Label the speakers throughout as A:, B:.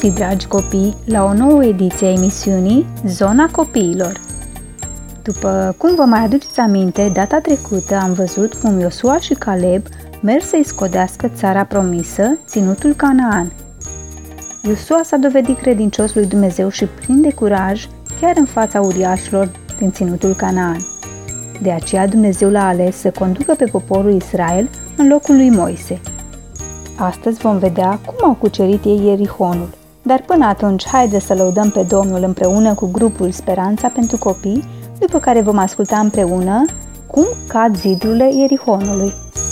A: găsit, dragi copii, la o nouă ediție a emisiunii Zona Copiilor. După cum vă mai aduceți aminte, data trecută am văzut cum Iosua și Caleb merg să-i scodească țara promisă, ținutul Canaan. Iosua s-a dovedit credincios lui Dumnezeu și plin de curaj, chiar în fața uriașilor din ținutul Canaan. De aceea Dumnezeu l-a ales să conducă pe poporul Israel în locul lui Moise. Astăzi vom vedea cum au cucerit ei Ierihonul. Dar până atunci, haideți să lăudăm pe Domnul împreună cu grupul Speranța pentru Copii, după care vom asculta împreună cum cad zidurile Ierihonului.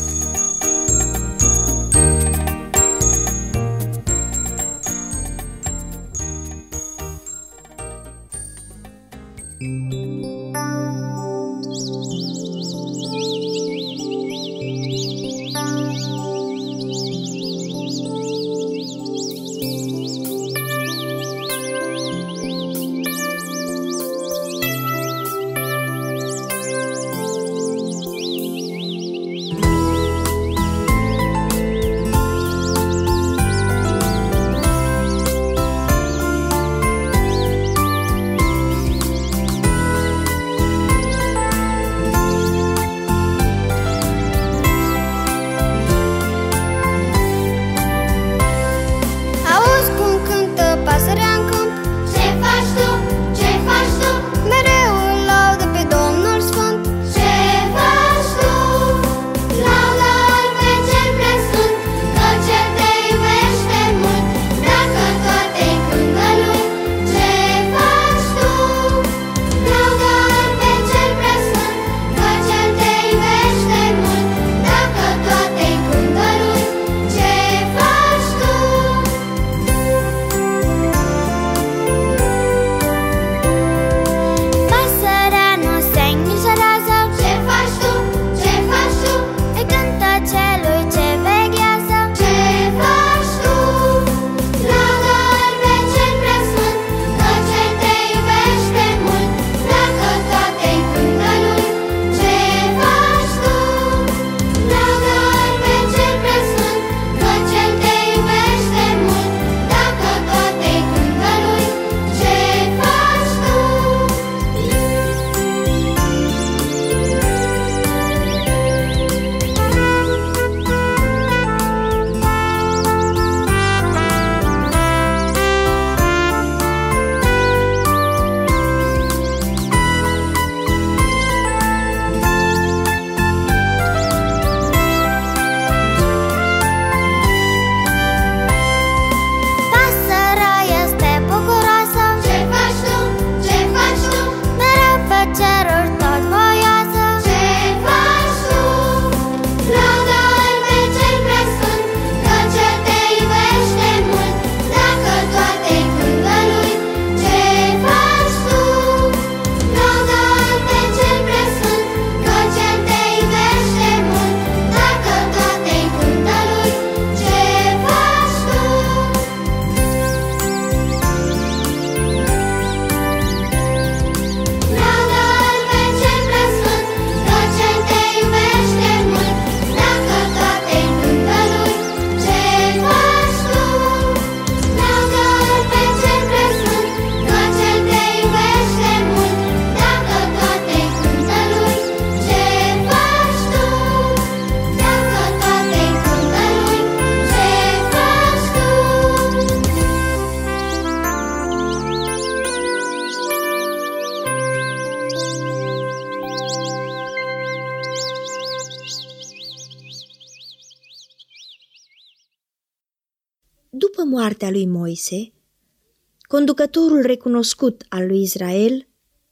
B: După moartea lui Moise, conducătorul recunoscut al lui Israel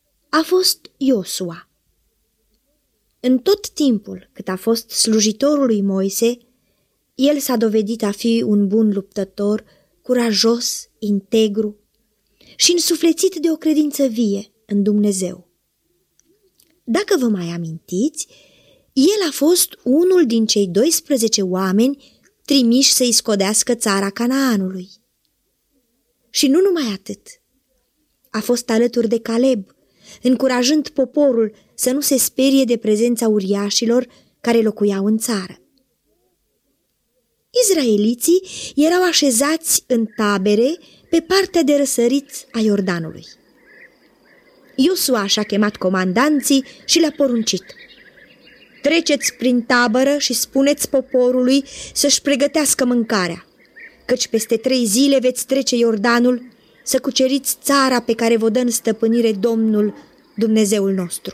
B: a fost Iosua. În tot timpul cât a fost slujitorul lui Moise, el s-a dovedit a fi un bun luptător, curajos, integru și însuflețit de o credință vie în Dumnezeu. Dacă vă mai amintiți, el a fost unul din cei 12 oameni trimiși să-i scodească țara Canaanului. Și nu numai atât. A fost alături de Caleb, încurajând poporul să nu se sperie de prezența uriașilor care locuiau în țară. Izraeliții erau așezați în tabere pe partea de răsărit a Iordanului. Iosua și-a chemat comandanții și le-a poruncit: treceți prin tabără și spuneți poporului să-și pregătească mâncarea, căci peste 3 zile veți trece Iordanul să cuceriți țara pe care vă dă în stăpânire Domnul, Dumnezeul nostru.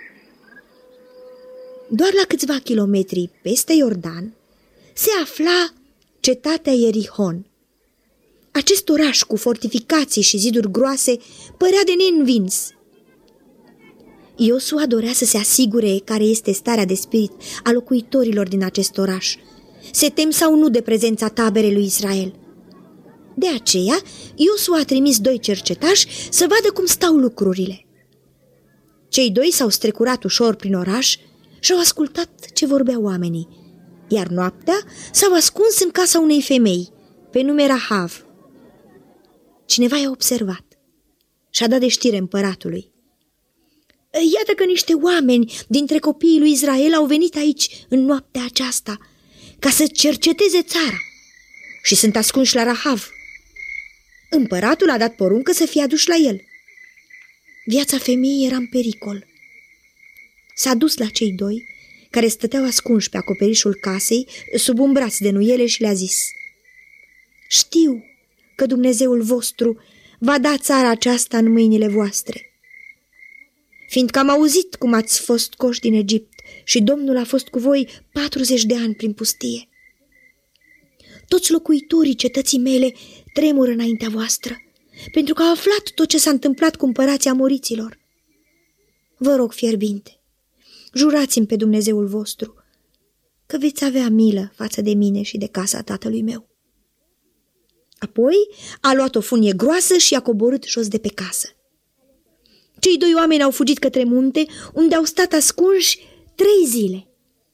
B: Doar la câțiva kilometri peste Iordan se afla cetatea Ierihon. Acest oraș cu fortificații și ziduri groase părea de neînvins. Iosua dorea să se asigure care este starea de spirit a locuitorilor din acest oraș. Se tem sau nu de prezența taberei lui Israel. De aceea, Iosua a trimis 2 cercetași să vadă cum stau lucrurile. Cei 2 s-au strecurat ușor prin oraș și au ascultat ce vorbeau oamenii, iar noaptea s-au ascuns în casa unei femei, pe nume Rahav. Cineva i-a observat și a dat de știre împăratului: iată că niște oameni dintre copiii lui Israel au venit aici în noaptea aceasta ca să cerceteze țara și sunt ascunși la Rahav. Împăratul a dat poruncă să fie aduși la el. Viața femeii era în pericol. S-a dus la cei 2 care stăteau ascunși pe acoperișul casei, sub un braț de nuiele, și le-a zis: știu că Dumnezeul vostru va da țara aceasta în mâinile voastre. Fiindcă am auzit cum ați fost scoși din Egipt și Domnul a fost cu voi 40 de ani prin pustie. Toți locuitorii cetății mele tremură înaintea voastră, pentru că au aflat tot ce s-a întâmplat cu împărații amoriților. Vă rog fierbinte, jurați-mi pe Dumnezeul vostru că veți avea milă față de mine și de casa tatălui meu. Apoi a luat o funie groasă și a coborât jos de pe casă. Cei 2 oameni au fugit către munte, unde au stat ascunși 3 zile.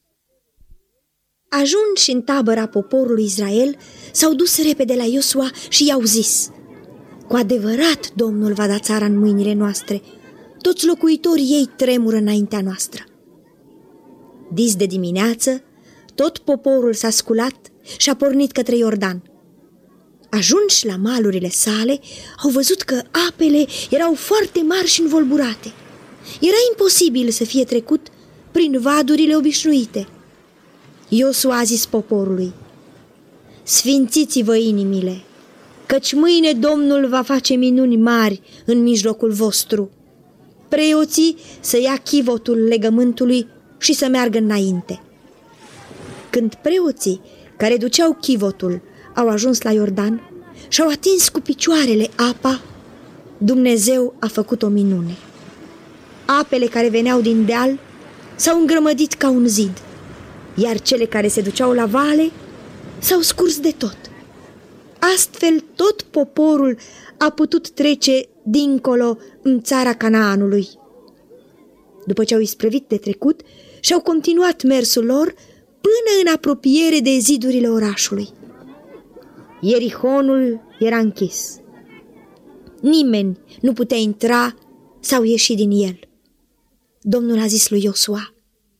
B: Ajunși în tabăra poporului Israel, s-au dus repede la Iosua și i-au zis: cu adevărat Domnul va da țara în mâinile noastre, toți locuitorii ei tremură înaintea noastră. Dis de dimineață, tot poporul s-a sculat și a pornit către Iordan. Ajunși la malurile sale, au văzut că apele erau foarte mari și învolburate. Era imposibil să fie trecut prin vadurile obișnuite. Iosua a zis poporului: sfințiți-vă inimile, căci mâine Domnul va face minuni mari în mijlocul vostru. Preoții să ia chivotul legământului și să meargă înainte. Când preoții care duceau chivotul au ajuns la Iordan și-au atins cu picioarele apa, Dumnezeu a făcut o minune. Apele care veneau din deal s-au îngrămădit ca un zid, iar cele care se duceau la vale s-au scurs de tot. Astfel tot poporul a putut trece dincolo în țara Canaanului. După ce au isprăvit de trecut, și-au continuat mersul lor până în apropiere de zidurile orașului. Ierihonul era închis. Nimeni nu putea intra sau ieși din el. Domnul a zis lui Iosua: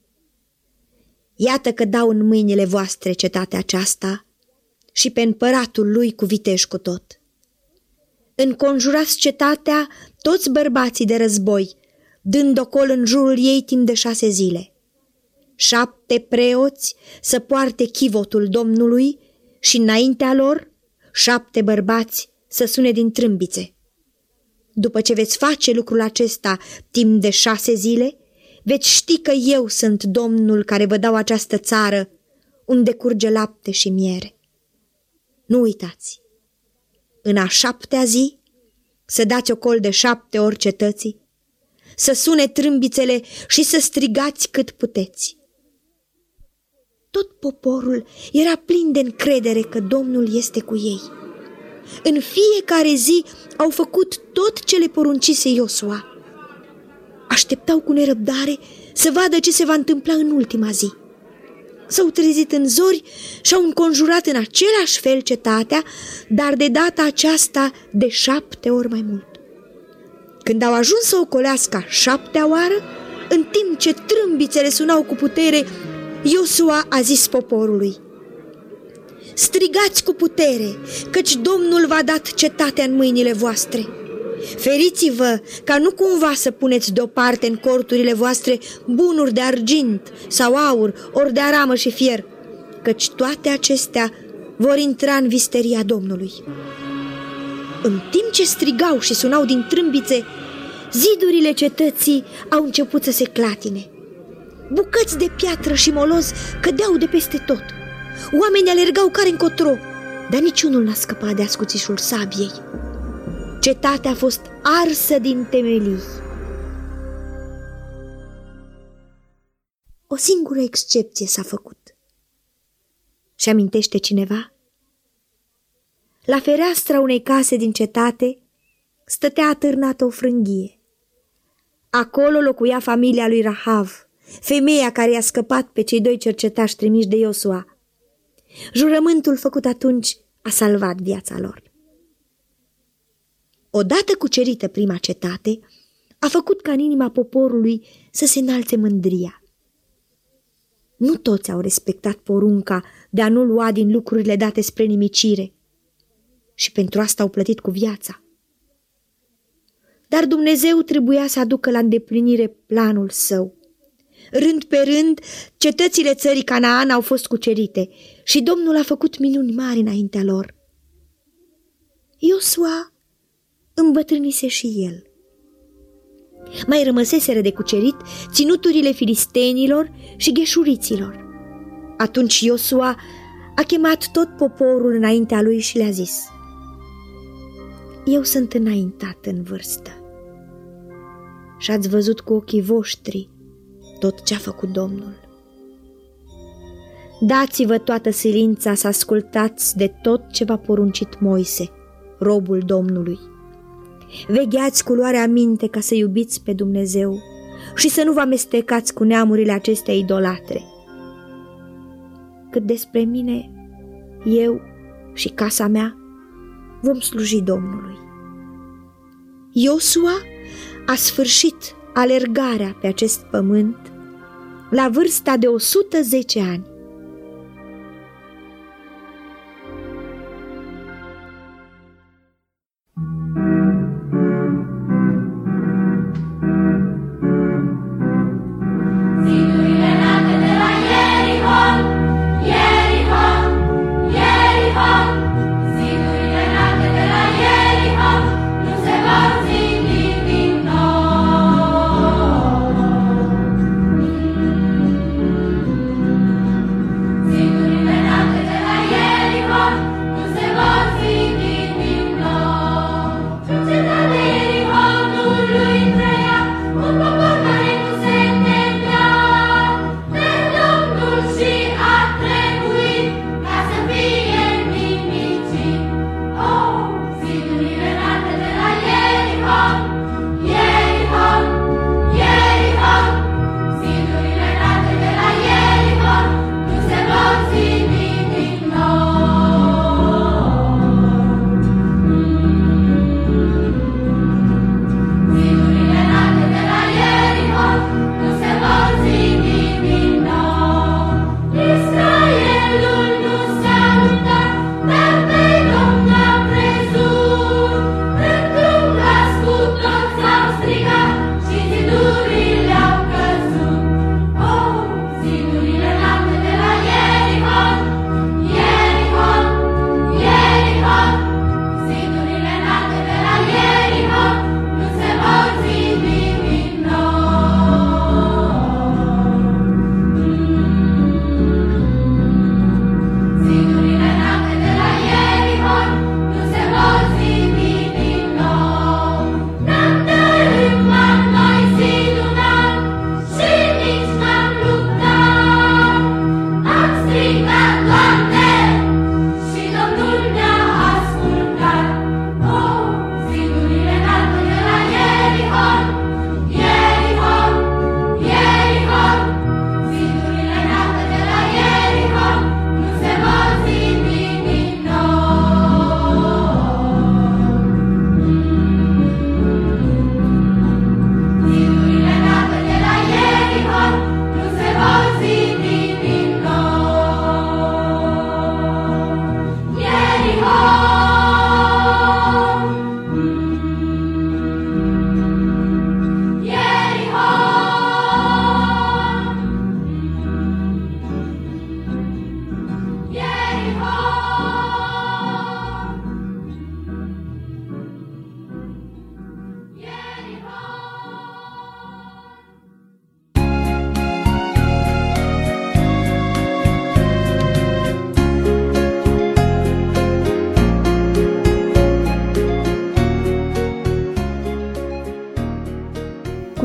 B: iată că dau în mâinile voastre cetatea aceasta și pe împăratul lui cu viteji cu tot. Înconjurați cetatea toți bărbații de război, dând ocol în jurul ei timp de 6 zile. 7 preoți să poarte chivotul Domnului și înaintea lor 7 bărbați să sune din trâmbițe. După ce veți face lucrul acesta timp de 6 zile, veți ști că eu sunt Domnul care vă dau această țară unde curge lapte și miere. Nu uitați, în a 7-a zi să dați ocol de 7 ori cetății, să sune trâmbițele și să strigați cât puteți. Tot poporul era plin de încredere că Domnul este cu ei. În fiecare zi au făcut tot ce le poruncise Iosua. Așteptau cu nerăbdare să vadă ce se va întâmpla în ultima zi. S-au trezit în zori și au înconjurat în același fel cetatea, dar de data aceasta de 7 ori mai mult. Când au ajuns să ocolească a 7-a oară, în timp ce trâmbițele sunau cu putere, Iosua a zis poporului: strigați cu putere, căci Domnul v-a dat cetatea în mâinile voastre. Feriți-vă ca nu cumva să puneți deoparte în corturile voastre bunuri de argint sau aur, ori de aramă și fier, căci toate acestea vor intra în visteria Domnului. În timp ce strigau și sunau din trâmbițe, zidurile cetății au început să se clatine. Bucăți de piatră și moloz cădeau de peste tot. Oamenii alergau care încotro, dar niciunul n-a scăpat de ascuțișul sabiei. Cetatea a fost arsă din temelii. O singură excepție s-a făcut. Și amintește cineva? La fereastra unei case din cetate stătea atârnată o frânghie. Acolo locuia familia lui Rahav, femeia care i-a scăpat pe cei 2 cercetași trimiși de Iosua. Jurământul făcut atunci a salvat viața lor. Odată cucerită prima cetate, a făcut ca în inima poporului să se înalțe mândria. Nu toți au respectat porunca de a nu lua din lucrurile date spre nimicire și pentru asta au plătit cu viața. Dar Dumnezeu trebuia să aducă la îndeplinire planul său. Rând pe rând, cetățile țării Canaan au fost cucerite și Domnul a făcut minuni mari înaintea lor. Iosua îmbătrânise și el. Mai rămăseseră de cucerit ținuturile filistenilor și gheșuriților. Atunci Iosua a chemat tot poporul înaintea lui și le-a zis: Eu sunt înaintat în vârstă și ați văzut cu ochii voștri tot ce a făcut Domnul. Dați-vă toată silința să ascultați de tot ce v-a poruncit Moise, robul Domnului. Vegheați cu luarea minte ca să iubiți pe Dumnezeu și să nu vă amestecați cu neamurile acestea idolatre. Cât despre mine, eu și casa mea vom sluji Domnului. Iosua a sfârșit alergarea pe acest pământ la vârsta de 110 ani.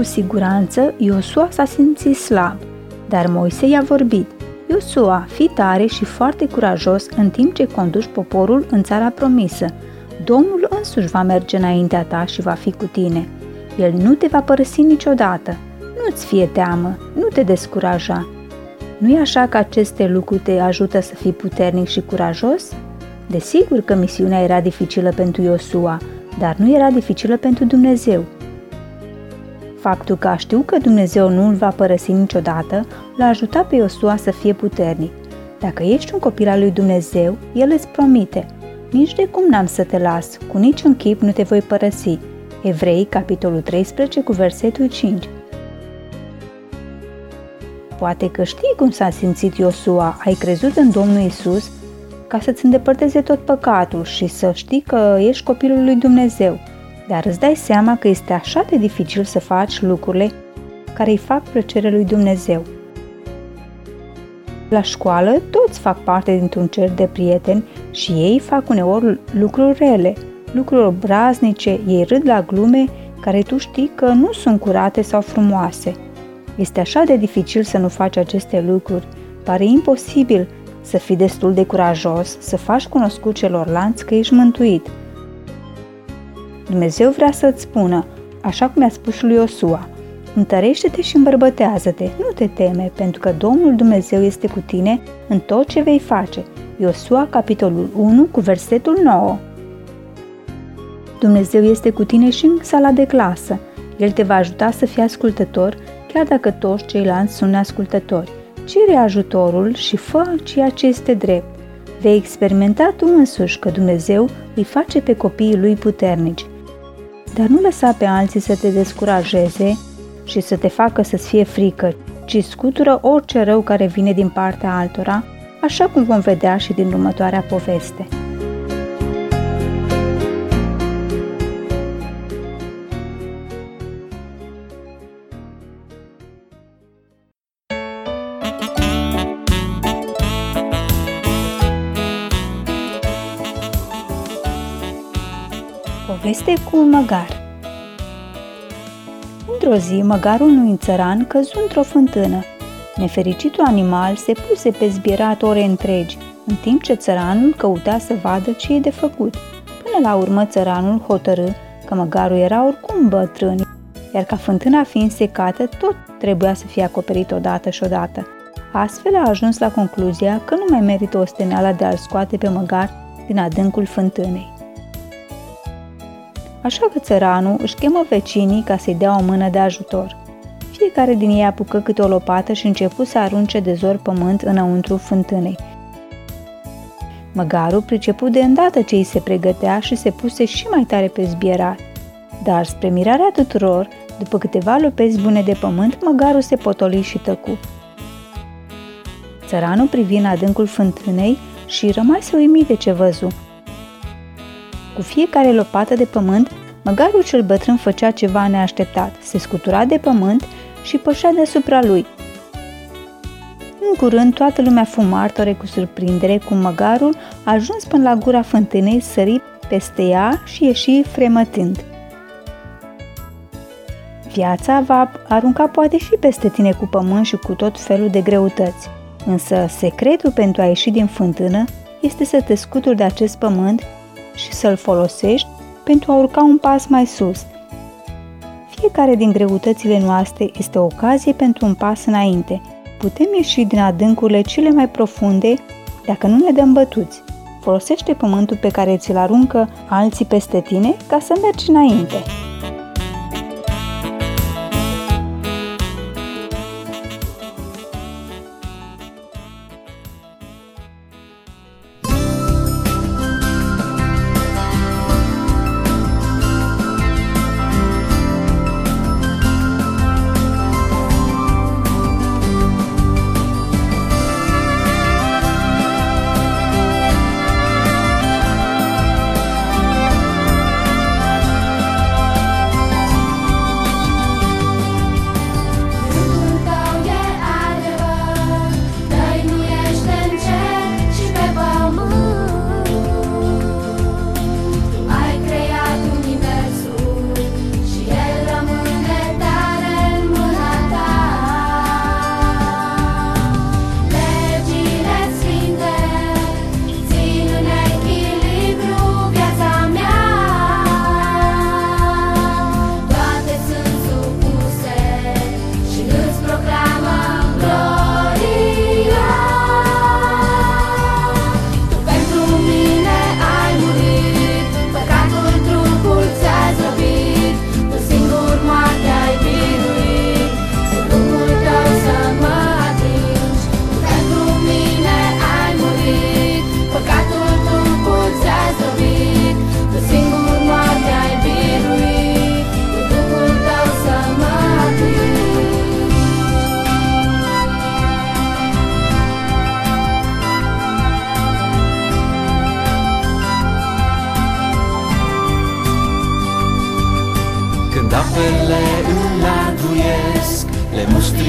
A: siguranță, Iosua s-a simțit slab, dar Moise i-a vorbit: Iosua, fii tare și foarte curajos în timp ce conduci poporul în țara promisă. Domnul însuși va merge înaintea ta și va fi cu tine. El nu te va părăsi niciodată. Nu-ți fie teamă, nu te descuraja. Nu-i așa că aceste lucruri te ajută să fii puternic și curajos? Desigur că misiunea era dificilă pentru Iosua, dar nu era dificilă pentru Dumnezeu. Faptul că a știu că Dumnezeu nu îl va părăsi niciodată l-a ajutat pe Iosua să fie puternic. Dacă ești un copil al lui Dumnezeu, El îți promite: nici de cum n-am să te las, cu niciun chip nu te voi părăsi. Evrei, capitolul 13, cu versetul 5. Poate că știi cum s-a simțit Iosua, ai crezut în Domnul Iisus ca să-ți îndepărteze tot păcatul și să știi că ești copilul lui Dumnezeu, dar îți dai seama că este așa de dificil să faci lucrurile care îi fac plăcere lui Dumnezeu. La școală, toți fac parte dintr-un cerc de prieteni și ei fac uneori lucruri rele, lucruri obraznice, ei râd la glume care tu știi că nu sunt curate sau frumoase. Este așa de dificil să nu faci aceste lucruri, pare imposibil să fii destul de curajos, să faci cunoscut celorlalți că ești mântuit. Dumnezeu vrea să-ți spună, așa cum i-a spus lui Iosua: întărește-te și îmbărbătează-te, nu te teme, pentru că Domnul Dumnezeu este cu tine în tot ce vei face. Iosua, capitolul 1, cu versetul 9. Dumnezeu este cu tine și în sala de clasă. El te va ajuta să fii ascultător, chiar dacă toți ceilalți sunt neascultători. Cere ajutorul și fă ceea ce este drept. Vei experimenta tu însuși că Dumnezeu îi face pe copiii lui puternici. Dar nu lăsa pe alții să te descurajeze și să te facă să-ți fie frică, ci scutură orice rău care vine din partea altora, așa cum vom vedea și din următoarea poveste. Poveste cu un măgar. Într-o zi, măgarul unui țăran căzu într-o fântână. Nefericitul animal se puse pe zbierat ore întregi, în timp ce țăranul căuta să vadă ce e de făcut. Până la urmă, țăranul hotărâ că măgarul era oricum bătrân, iar ca fântâna fiind secată, tot trebuia să fie acoperit odată și odată. Astfel a ajuns la concluzia că nu mai merită osteneala de a-l scoate pe măgar din adâncul fântânei. Așa că țăranul își chemă vecinii ca să-i dea o mână de ajutor. Fiecare din ei apucă câte o lopată și începu să arunce de zor pământ înăuntru fântânei. Măgarul pricepu de îndată ce îi se pregătea și se puse și mai tare pe zbierat. Dar, spre mirarea tuturor, după câteva lopezi bune de pământ, măgarul se potoli și tăcu. Țăranul privi în adâncul fântânei și rămase uimit de ce văzu. Cu fiecare lopată de pământ, măgarul cel bătrân făcea ceva neașteptat, se scutura de pământ și pășea deasupra lui. În curând, toată lumea fu martore cu surprindere cum măgarul a ajuns până la gura fântânei, sări peste ea și ieși fremătând. Viața va arunca poate și peste tine cu pământ și cu tot felul de greutăți, însă secretul pentru a ieși din fântână este să te scuturi de acest pământ și să-l folosești pentru a urca un pas mai sus. Fiecare din greutățile noastre este o ocazie pentru un pas înainte. Putem ieși din adâncurile cele mai profunde dacă nu ne dăm bătuți. Folosește pământul pe care ți-l aruncă alții peste tine ca să mergi înainte.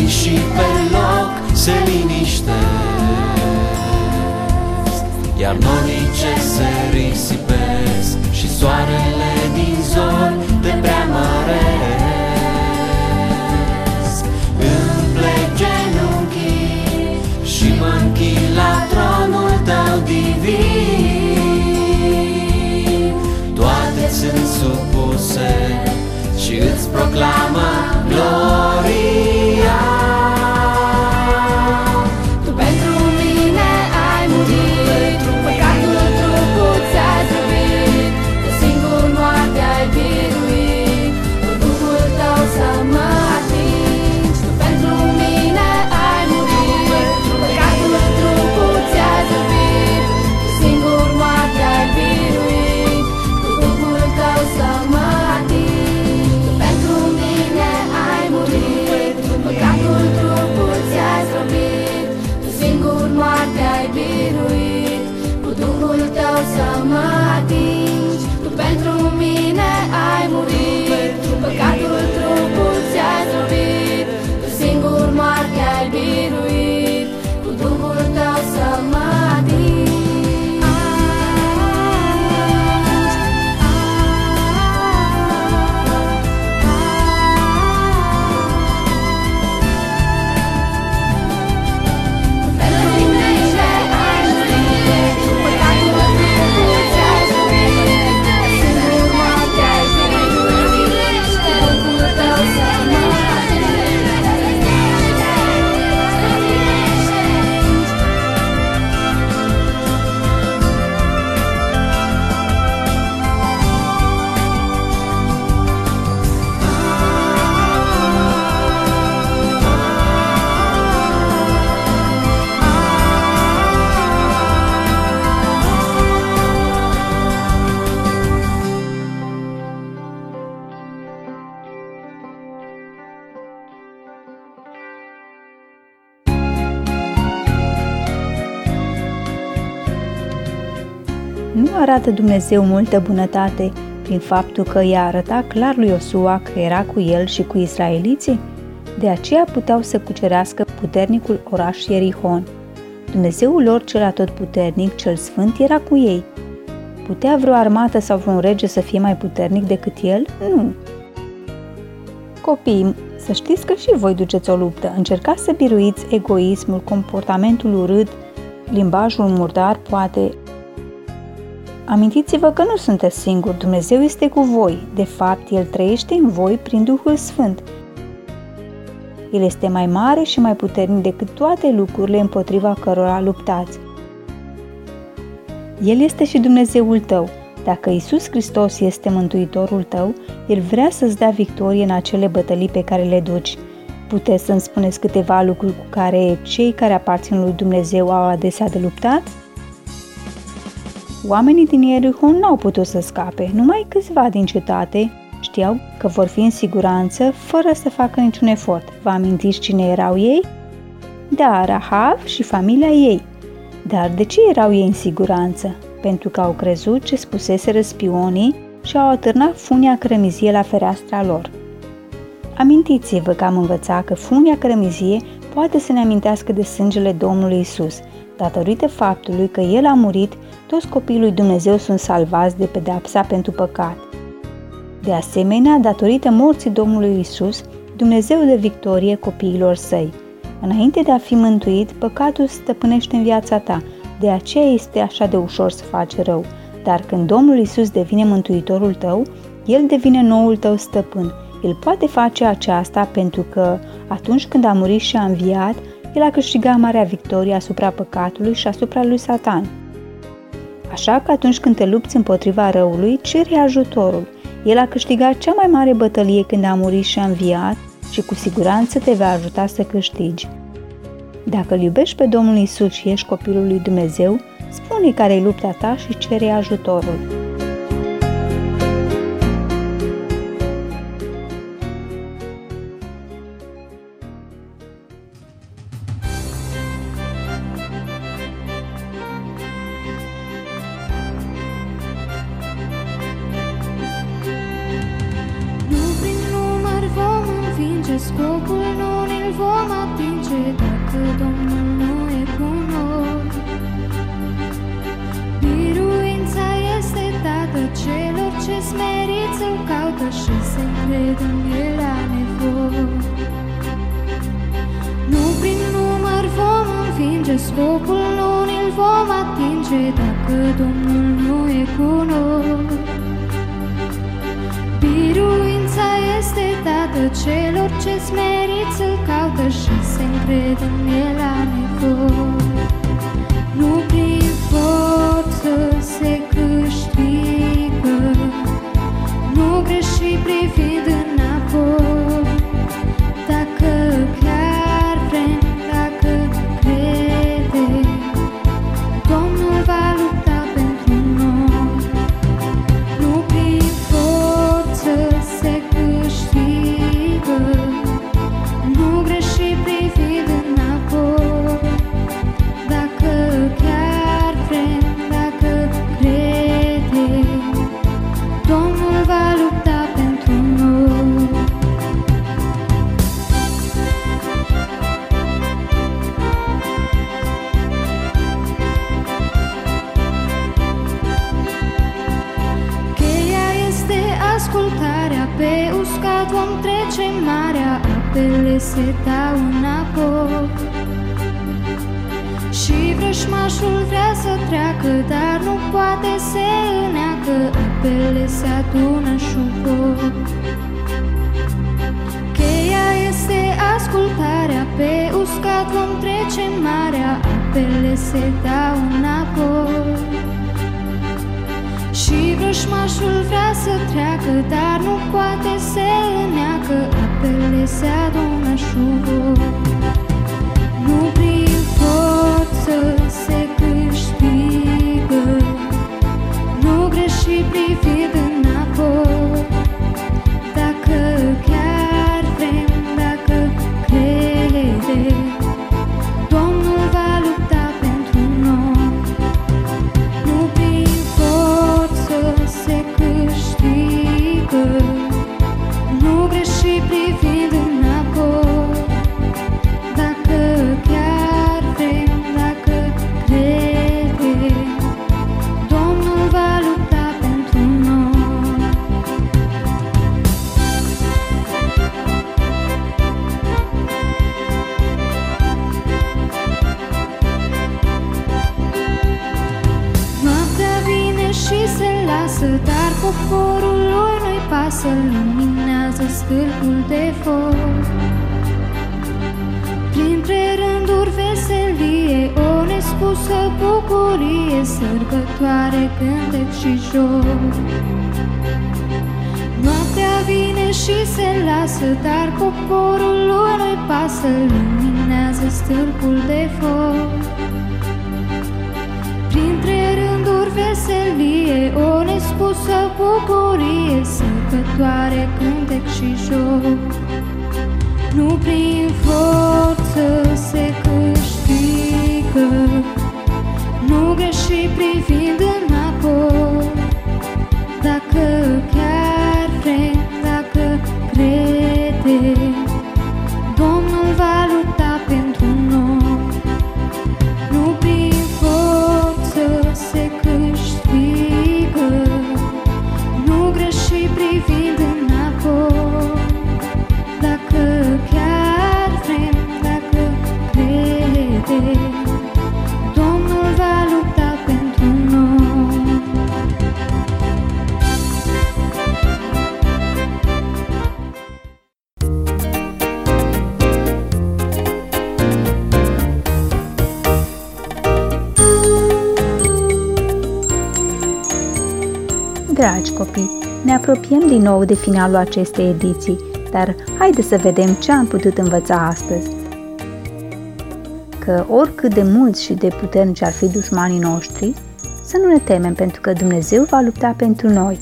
C: și pe loc se liniștesc, iar norii ce se risipesc și soarele din zori te preamăresc. Îmi plec genunchii și mă închin la tronul tău divin. Toate sunt supuse și îți proclamă gloria.
D: Tu pentru mine ai murit, păcatul trupul ți-ai zdrobit, tu singur moartea ai biruit, cu Duhul tău să mă atingi. Tu pentru mine ai murit, păcatul trupul ți-ai zdrobit, tu singur moartea ai biruit, cu Duhul tău să mă atingi. Tu pentru mine ai murit, păcatul trupul ți-ai zdrobit, tu singur moartea ai biruit, cu Duhul tău să mă atingi. Tu pentru mine ai murit, păcatul trupul ți-ai zdrobit, tu singur moartea ai biruit, cu Duhul tău să mă atingi.
A: Nu arată Dumnezeu multă bunătate prin faptul că i-a arătat clar lui Iosua că era cu el și cu israeliții? De aceea puteau să cucerească puternicul oraș Ierihon. Dumnezeul lor cel atotputernic, cel sfânt, era cu ei. Putea vreo armată sau vreun rege să fie mai puternic decât el? Nu. Copii, să știți că și voi duceți o luptă. Încercați să biruiți egoismul, comportamentul urât, limbajul murdar, poate. Amintiți-vă că nu sunteți singuri, Dumnezeu este cu voi. De fapt, El trăiește în voi prin Duhul Sfânt. El este mai mare și mai puternic decât toate lucrurile împotriva cărora luptați. El este și Dumnezeul tău. Dacă Iisus Hristos este Mântuitorul tău, El vrea să-ți dea victorie în acele bătălii pe care le duci. Puteți să-mi spuneți câteva lucruri cu care cei care aparțin lui Dumnezeu au adesea de luptat? Oamenii din Ierihon n-au putut să scape, numai câțiva din cetate știau că vor fi în siguranță fără să facă niciun efort. Vă amintiți cine erau ei? Da, Rahab și familia ei. Dar de ce erau ei în siguranță? Pentru că au crezut ce spuseseră spionii și au atârnat funia cărămizie la fereastra lor. Amintiți-vă că am învățat că funia cărămizie poate să ne amintească de sângele Domnului Isus. Datorită faptului că El a murit, toți copiii lui Dumnezeu sunt salvați de pedeapsa pentru păcat. De asemenea, datorită morții Domnului Isus, Dumnezeu dă victorie copiilor săi. Înainte de a fi mântuit, păcatul stăpânește în viața ta, de aceea este așa de ușor să faci rău. Dar când Domnul Isus devine mântuitorul tău, El devine noul tău stăpân. El poate face aceasta pentru că, atunci când a murit și a înviat, El a câștigat marea victorie asupra păcatului și asupra lui Satan. Așa că atunci când te lupți împotriva răului, cere ajutorul. El a câștigat cea mai mare bătălie când a murit și a înviat și cu siguranță te va ajuta să câștigi. Dacă îl iubești pe Domnul Isus și ești copilul lui Dumnezeu, spune-i care-i lupta ta și cere ajutorul.
D: Scopul nu ne-l vom atinge dacă Domnul nu e cu noi. Biruința este dată celor ce smeriți îl caută și se încred în el la nevoi. Nu prin număr vom învinge, scopul nu ni-l vom atinge dacă Domnul nu e cu noi. Biruința este dată celor ce smeriți îl caută și se încred în el la nevoi. Nu prin forță se câștigă, nu greși privind înapoi. Dacă chiar vrem, dacă credem, Domnul va lupta pentru noi. Nu prin forță se câștigă, nu greși privind înapoi. Dacă chiar vrem, dacă credem, Domnul va lupta pentru noi. Cheia este ascultarea, pe uscat vom trece marea, apele se dau înapoi. Și vrăjmașul vrea să treacă, dar nu poate, se îneacă, apele se adună și vor. Cheia este ascultarea, pe uscat vom trece marea, apele se dau înapoi. Și vrăjmașul vrea să treacă, dar nu poate, se îneacă, apele se adună și vor. Nu prin forță se câștigă, nu greși privind înapoi. Dacă chiar vrem, dacă credem, Domnul va lupta pentru noi. Nu prin forță se câștigă, nu greși privind înapoi. Dacă chiar vrem, dacă credem, Domnul va lupta pentru noi. Noaptea vine și se lasă, dar poporul lui nu-i pasă, luminează stâlpul de foc. Printre rânduri veselie, o nespusă bucurie, sărbătoare, cântec și joc. Noaptea vine și se lasă, dar poporul lui nu-i pasă, luminează stâlpul de foc. Printre rânduri veselie, o nespusă bucurie, sărbătoare, cântec și joc. Nu prin forță se câștigă, nu greși privind înapoi. Dacă chiar vrem, dacă credem, Domnul va lupta pentru noi. Nu prin forță se câștigă, nu greși privind înapoi. Dacă chiar vrem, dacă credem, Domnul va lupta pentru noi.
A: Dragi copii, ne apropiem din nou de finalul acestei ediții, dar haideți să vedem ce am putut învăța astăzi. Că oricât de mulți și de puternici ar fi dușmanii noștri, să nu ne temem, pentru că Dumnezeu va lupta pentru noi.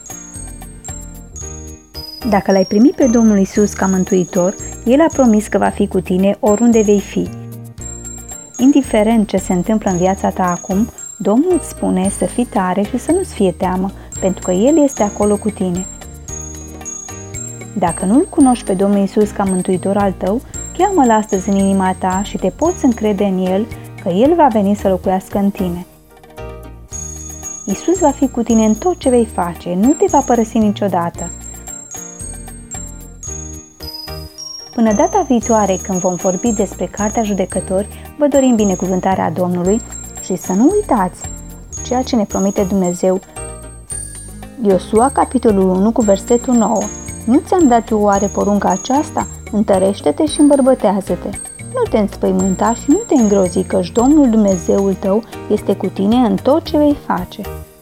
A: Dacă l-ai primit pe Domnul Iisus ca mântuitor, El a promis că va fi cu tine oriunde vei fi. Indiferent ce se întâmplă în viața ta acum, Domnul îți spune să fii tare și să nu-ți fie teamă, pentru că El este acolo cu tine. Dacă nu-L cunoști pe Domnul Iisus ca mântuitor al tău, Cheamă-L astăzi în inima ta și te poți încrede în El că El va veni să locuiască în tine. Iisus va fi cu tine în tot ce vei face, nu te va părăsi niciodată. Până data viitoare, când vom vorbi despre Cartea Judecători, vă dorim binecuvântarea Domnului și să nu uitați ceea ce ne promite Dumnezeu. Iosua, capitolul 1, cu versetul 9. Nu ți-am dat eu oare porunca aceasta? Întărește-te și îmbărbătează-te. Nu te înspăimânta și nu te îngrozi, căci Domnul Dumnezeul tău este cu tine în tot ce vei face.